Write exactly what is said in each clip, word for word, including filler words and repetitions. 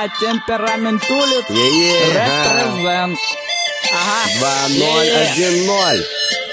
Ага, темперамент улиц. Репрезент. Ага. два ноль один ноль.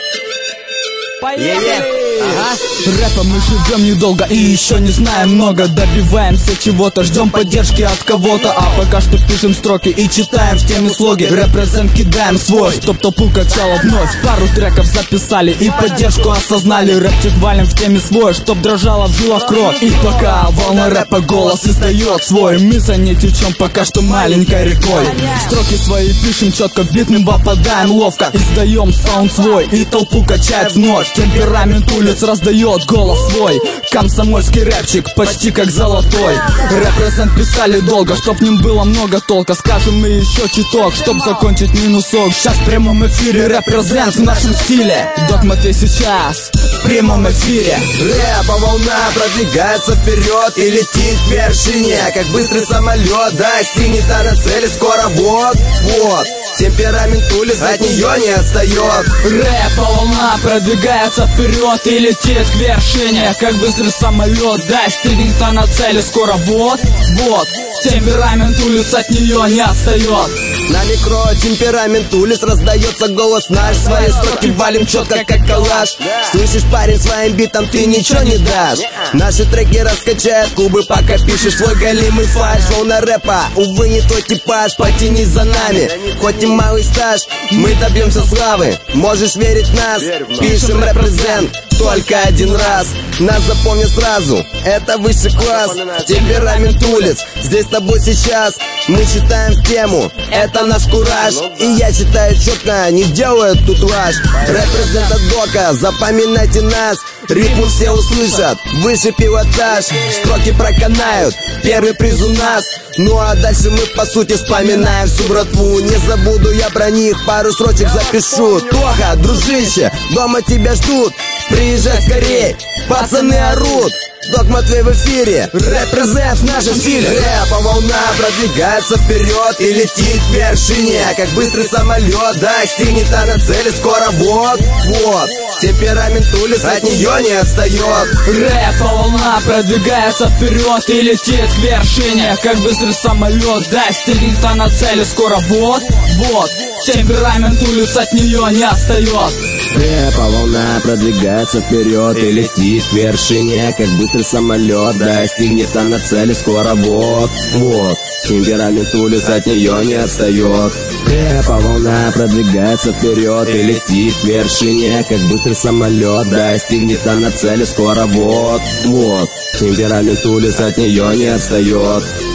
Поехали! Ага. Рэпом мы живем недолго и еще не знаем много. Добиваемся чего-то, ждем поддержки от кого-то. А пока что пишем строки и читаем в теме слоги. Репрезент кидаем свой, чтоб толпу качало вновь. Пару треков записали и поддержку осознали. Рэпчик валим в теме свой, чтоб дрожала в жилах кровь. И пока волна рэпа голос издает свой, мы за ней течем пока что маленькой рекой. Строки свои пишем четко, в битным попадаем ловко. Издаем саунд свой и толпу качает вновь. Темперамент улиц раздает голос свой. Комсомольский рэпчик почти как золотой. Репрезент писали долго, чтоб в нем было много толка. Скажем мы еще чуток, чтоб закончить минусок. Сейчас в прямом эфире репрезент в нашем стиле. Догма ты сейчас в прямом эфире. Рэпа волна продвигается вперед и летит к вершине, как быстрый самолет. Достигнет она цели скоро, вот, вот. Темперамент улиц от нее не отстает. Рэпа волна продвигается вперед и летит к вершине, как быстрый самолет. Достигнет она цели скоро, вот, вот. Темперамент улиц от нее не отстает. На микро темперамент улиц раздается голос наш. Свои строки валим четко как калаш. Слышишь, парень, своим битом ты ничего не дашь. Наши треки раскачают клубы, пока пишешь свой галимый фальш. Волна рэпа, увы, не твой типаж. Потянись за нами, хоть и малый стаж, мы добьемся славы, можешь верить в нас. Пишем репрезент только один раз. Нас запомнят сразу, это высший класс. Темперамент улиц, здесь с тобой сейчас. Мы читаем в тему, это наш кураж. И я читаю четко, не делаю тут лаж. Репрезент от Дока, запоминайте нас. Ритм все услышат, выше пилотаж. Строки проканают, первый приз у нас. Ну а дальше мы по сути вспоминаем всю братву. Не забуду я про них, пару строчек запишу. Тоха, дружище, дома тебя ждут. Приезжай скорей, пацаны орут. Догма твой в эфире, репрезент в нашем стиле. Рэпа волна продвигается вперед и летит к вершине, как быстрый самолет. Достигнет она цели скоро, вот, вот. Темперамент улиц от нее не отстает. Рэпа волна продвигается вперед и летит к вершине, как быстрый самолет. Достигнет она цели скоро, вот, вот. Темперамент улиц от нее не отстает. Рэпа волна продвигается вперед и летит к вершине, как быстрый самолет. Достигнет она цели скоро, вот, вот. Темперамент улиц от нее не отстает. Рэпа волна продвигается вперед и летит к вершине, как быстрый самолет. Достигнет она цели скоро, вот, вот. Темперамент улиц от нее не отстает.